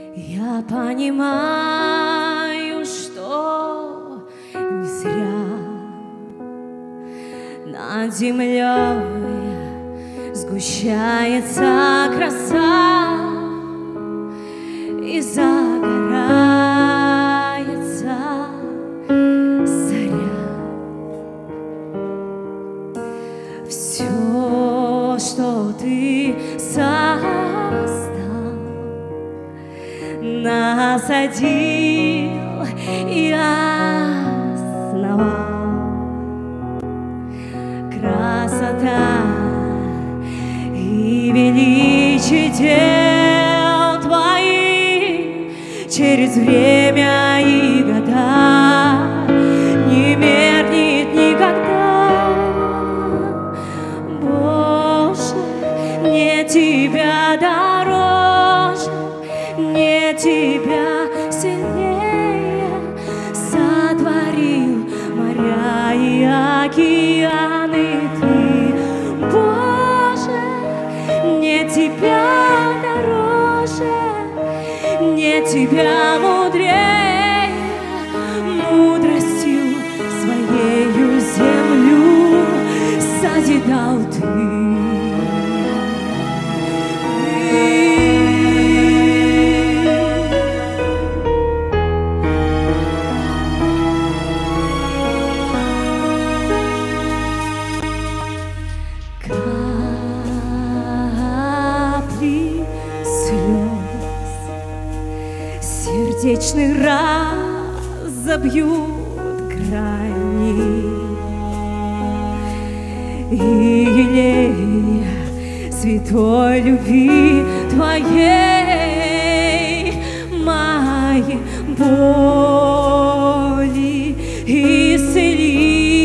Я понимаю, что не зря над землей сгущается краса и загорается заря. Все, что ты создал, насадил и основал. Красота и величие дел твоих через время и года не меркнет никогда. Боже, нет тебя дороже, нет тебя сильнее. Сотворил моря и океаны ты, Боже, нет тебя дороже, нет тебя мудрее. Мудростью своею землю созидал ты. Капли слез сердечный разобьют грани, и елей святой любви твоей мои боли исцели.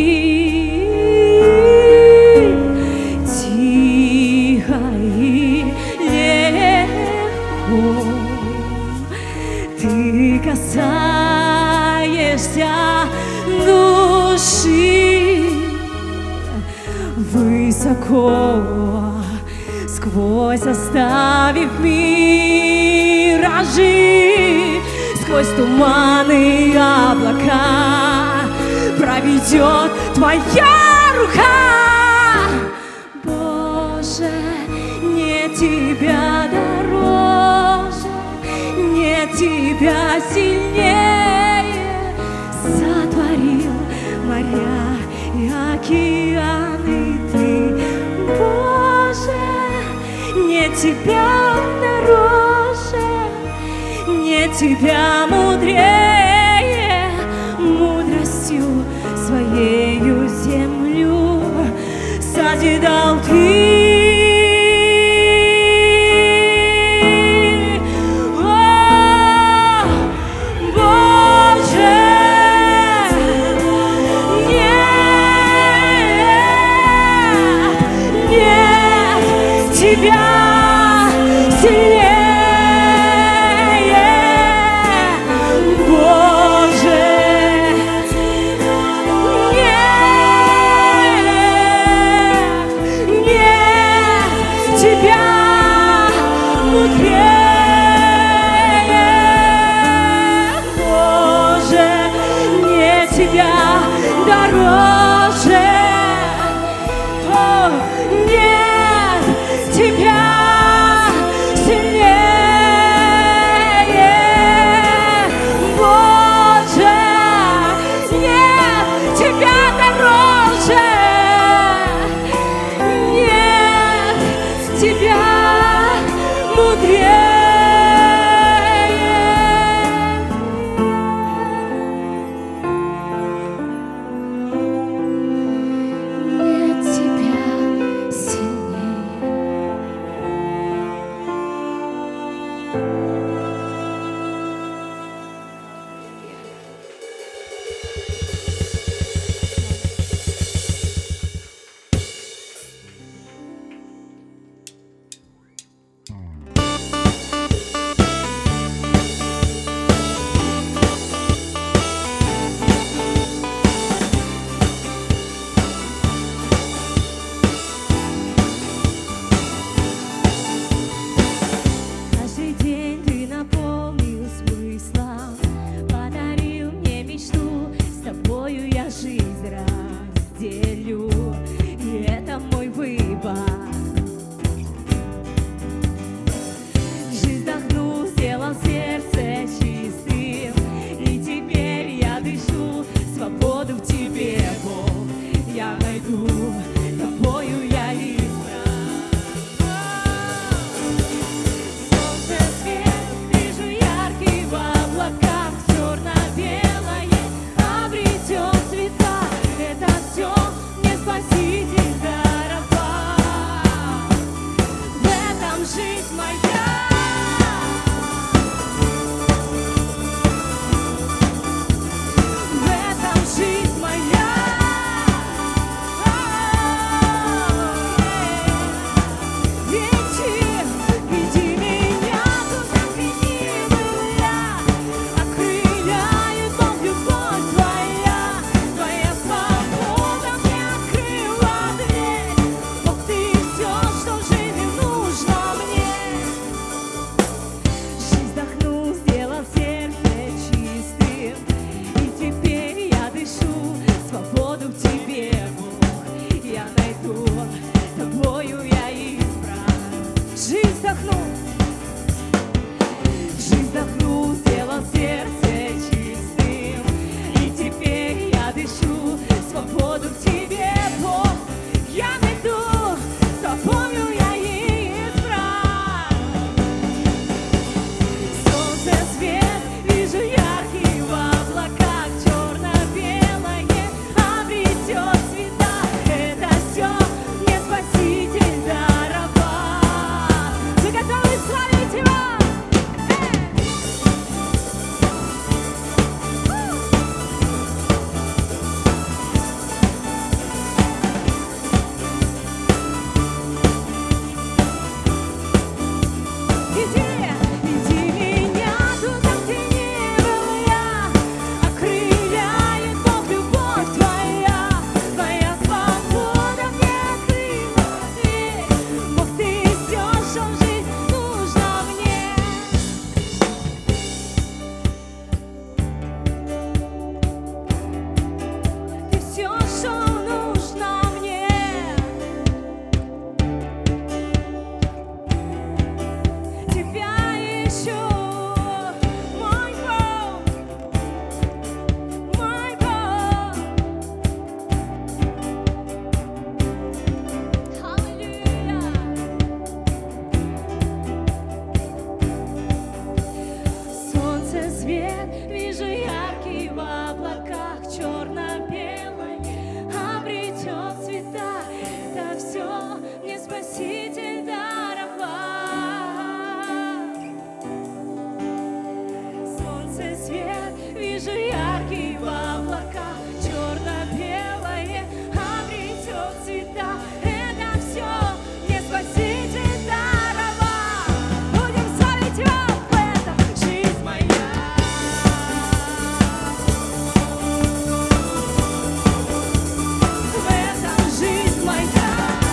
Тихо и легко ты касаешься души, высоко сквозь оставив миражи, сквозь туманы и облака проведет твоя рука. Боже, нет тебя дороже, нет тебя сильнее. Сотворил моря и океаны ты, Боже, нет тебя дороже, нет тебя мудрее. Мудростью своею землю созидал ты. Тебя сильнее, вижу яркие облака, черно-белое обретет цвета. Это все мне Спаситель даровал. Будем славить Его, в этом жизнь моя. В этом жизнь моя.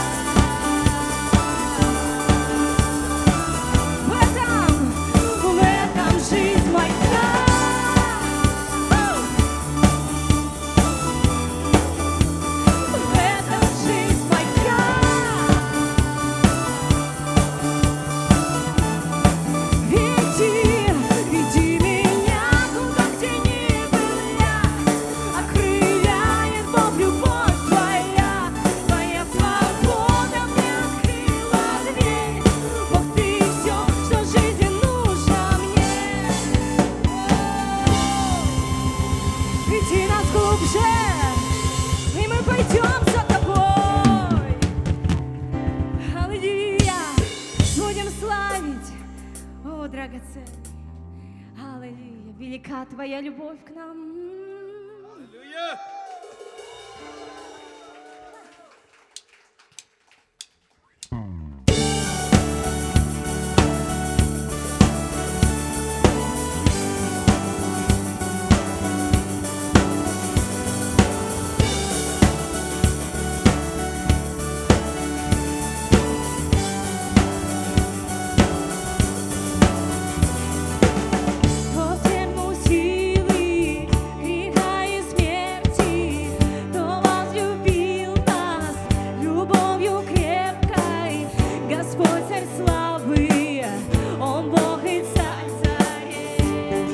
В этом жизнь моя. Веди нас глубже, и мы пойдем за тобой. Аллилуйя, будем славить, о, драгоценный. Аллилуйя, велика твоя любовь к нам. Аллилуйя! Кто свернул силы греха и смерти, кто возлюбил нас любовью крепкой. Господь царь славы, Он Бог и царь царей.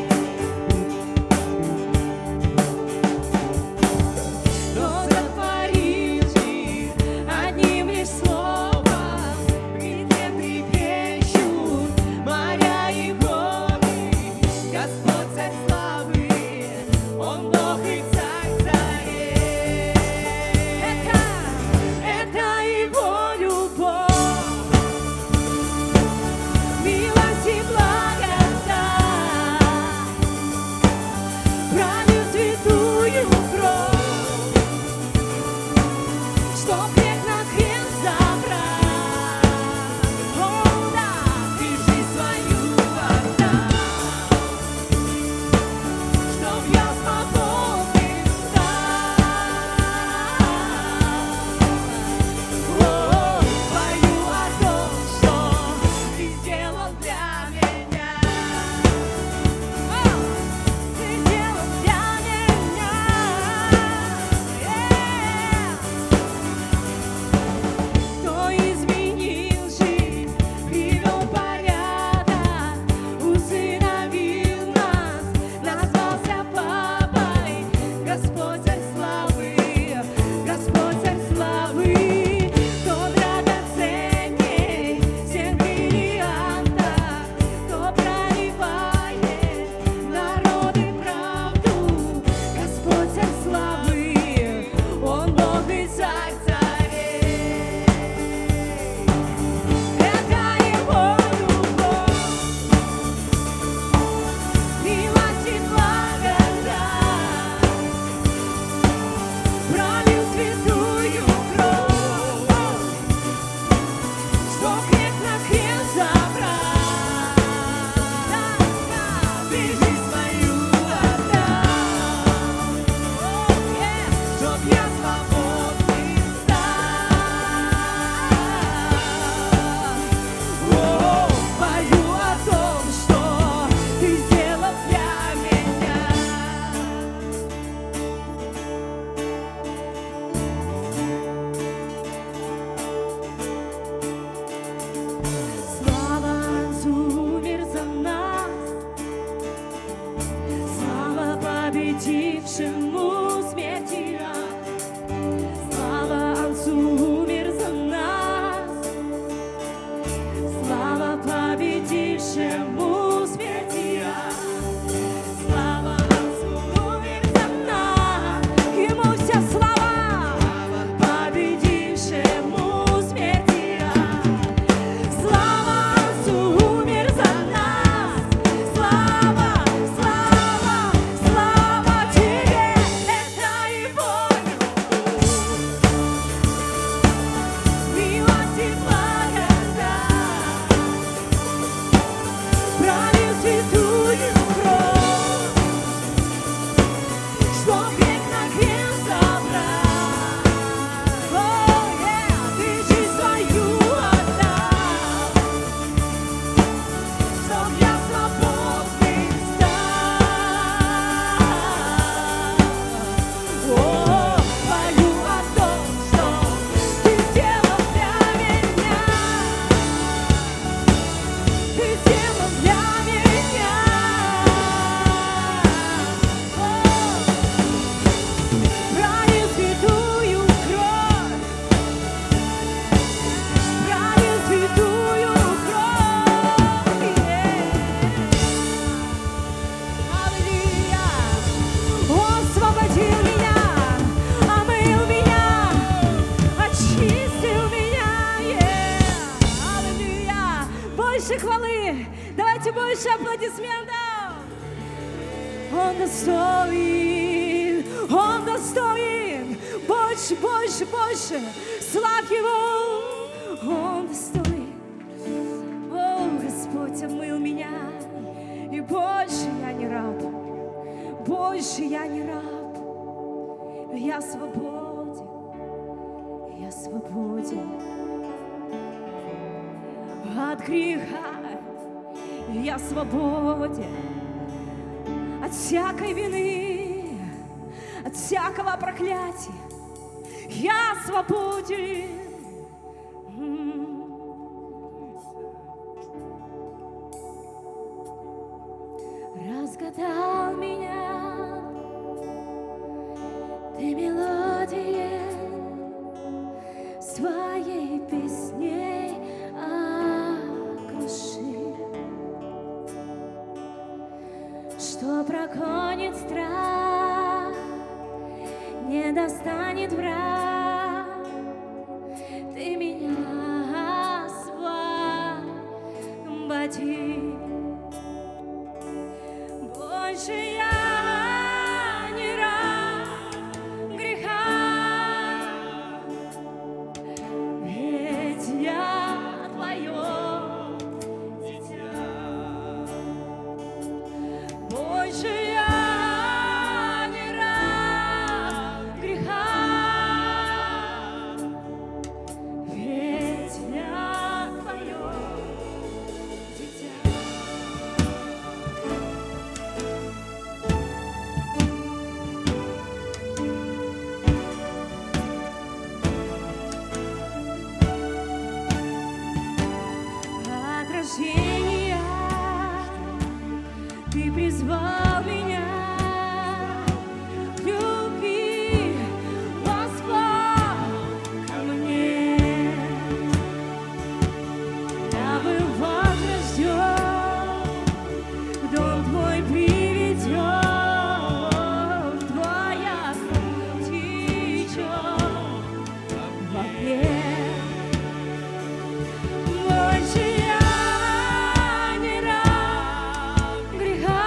Кто сотворил мир одним лишь словом, где трепещут моря и горы. Господь царь славы, Он Бог и царь царей. Это Его любовь, милость и благодать, пролил святую кровь, чтоб грех на крест забрать. О, да, ты жизнь свою отдал, чтоб я свободным стал. О, пою о том, что ты сделал для меня. О, ты сделал для меня. Кто изменил жизнь, привел порядок, усыновил нас, назвался папой. Господь царь славы, Господь царь славы, кто драгоценней всех бриллиантов, кто проливает народы правду. Господь царь славы, Он Бог и царь царей. Это Его любовь, милость и благодать, пролил святую кровь, чтоб грех на крест забрать. Ты жизнь свою отдал, чтоб я свободным стал. О, пою о том, что ты сделал для меня. Слава Отцу, мир за нас, слава победившему смерть и ад. Слава Отцу, мир за нас, слава победившему смерть и ад. Слава Отцу, мир за нас, Ему вся слава, победившему смерть и ад. Слава Отцу, мир за нас, слава, слава, слава. больше аплодисментов. Он достоин, Он достоин. Больше, больше, больше. Славь Его. Он достоин. О, Господь омыл меня, и больше я не раб. Больше я не раб. Я свободен. Я свободен от греха. Я свободен от всякой вины, от всякого проклятия. Я свободен. Разгадал меня ты мелодией своей песней окружи, что прогонит страх, не достанет враг. Ты меня освободи. Больше я не раб греха, ведь я Твое дитя. Больше я не раб греха, ведь я Твое дитя. От рождения Ты призвал меня к любви, возвал ко мне. Я был возрожден, в дом Твой приведен, Твоя кровь течет во мне. Больше я не раб греха,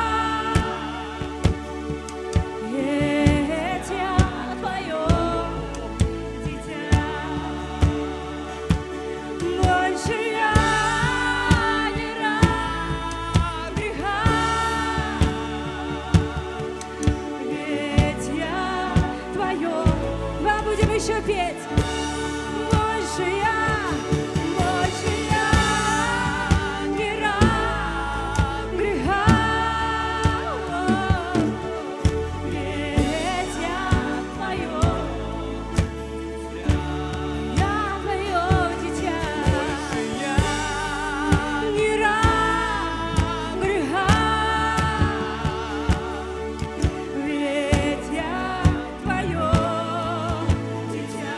ведь я Твое дитя. Больше я не раб греха, ведь я Твое. Мы будем еще петь. Больше я не раб греха, ведь я Твое дитя. Не раб греха, ведь я Твое дитя.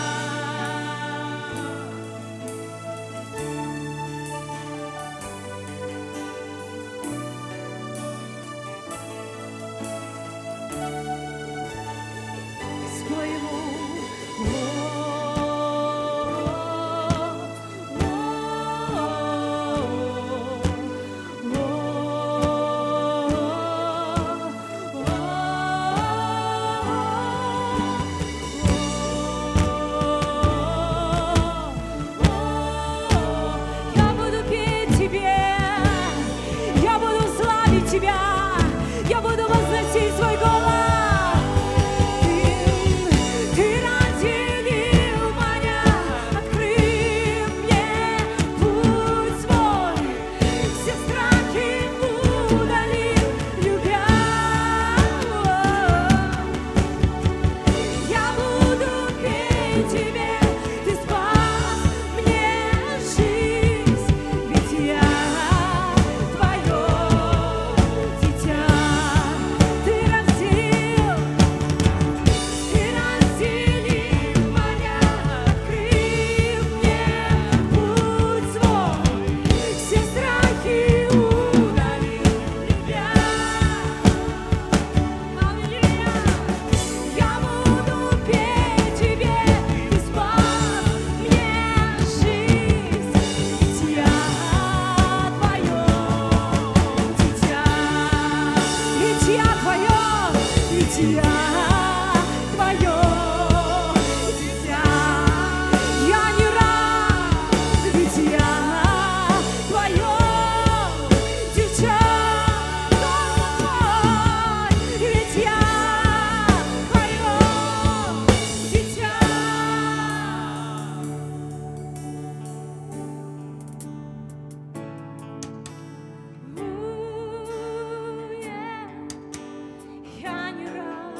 Спой ему. Я буду петь Тебе, я буду славить Тебя, я буду возносить свой голос. Ты разделил меня, открыл мне путь свой, все страхи удалил, любя. Я буду петь Тебе, Ты спас мне жизнь, ведь я Твое дитя. ведь я твое дитя. Я не раб, ведь я твое дитя. Ведь я твое дитя. Я не раб.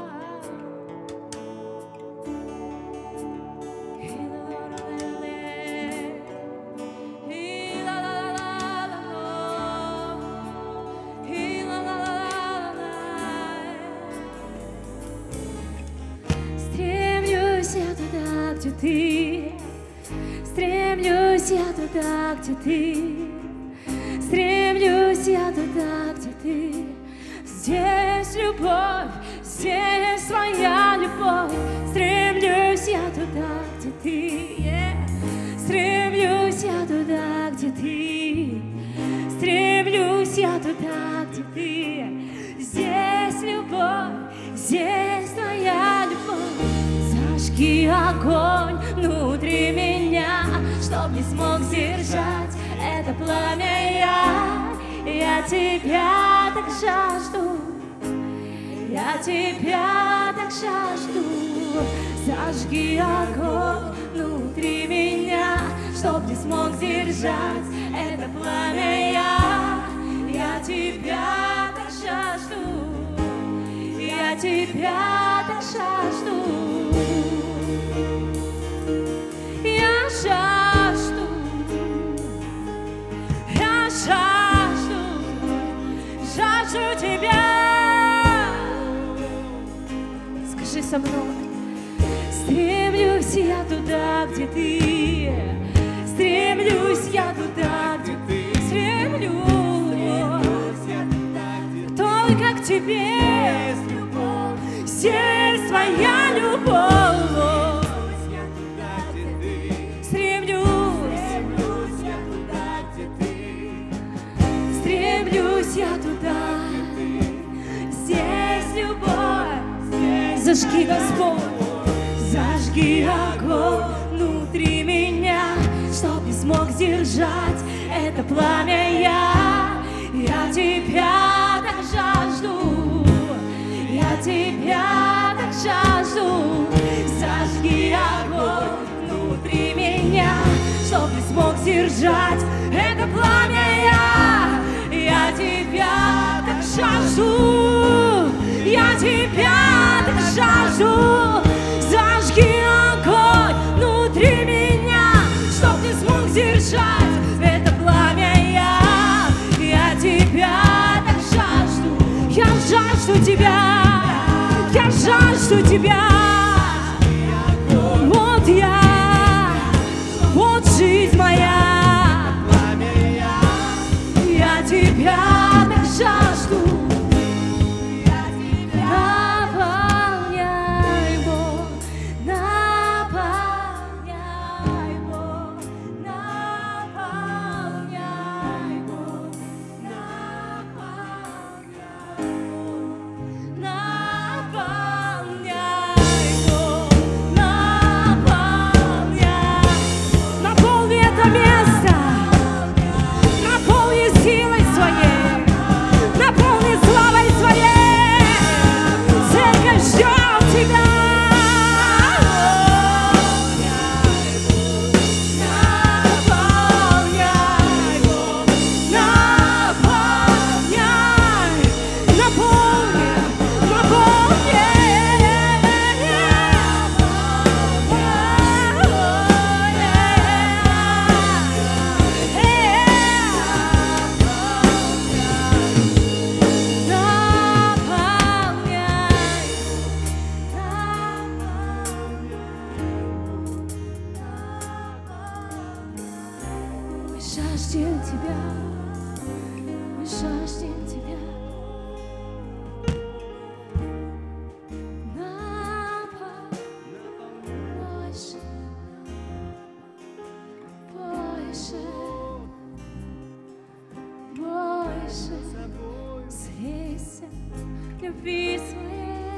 Стремлюсь я туда, где ты. Стремлюсь я туда, где ты. Стремлюсь я туда, где ты. Здесь любовь, здесь своя любовь. Стремлюсь я туда, где ты. Стремлюсь я туда, где ты. Стремлюсь я туда, где ты. Здесь любовь, здесь твоя любовь. Зажги огонь внутри меня, чтоб не смог сдержать это пламя. Я тебя так жажду, я тебя так жажду. Зажги огонь внутри меня, чтоб не смог сдержать это пламя. Я тебя так жажду, я тебя так жажду. Я жажду, я жажду, жажду тебя. Скажи со мной. Стремлюсь я туда, где ты. Стремлюсь я туда, где ты. Стремлюсь только к тебе. Здесь твоя любовь. Стремлюсь я туда. Здесь любовь. Зажги, Господь. Зажги огонь внутри меня, чтоб не смог сдержать это пламя. Я тебя так жажду, я тебя так жажду. Зажги огонь внутри меня, чтоб не смог сдержать это пламя. Я тебя так жажду, я тебя так жажду. Зажги огонь внутри меня, чтоб не смог сдержать это пламя. Я тебя так жажду, я жажду тебя, я жажду тебя. Вот я, вот жизнь моя. Я тебя так жажду. жаждем Тебя, мы жаждем Тебя. Больше, больше, больше, слейся, любви своей.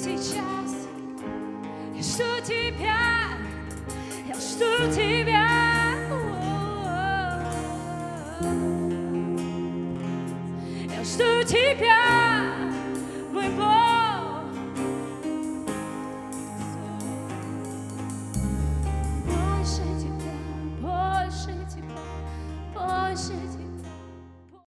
сейчас. Я жду тебя, я жду тебя.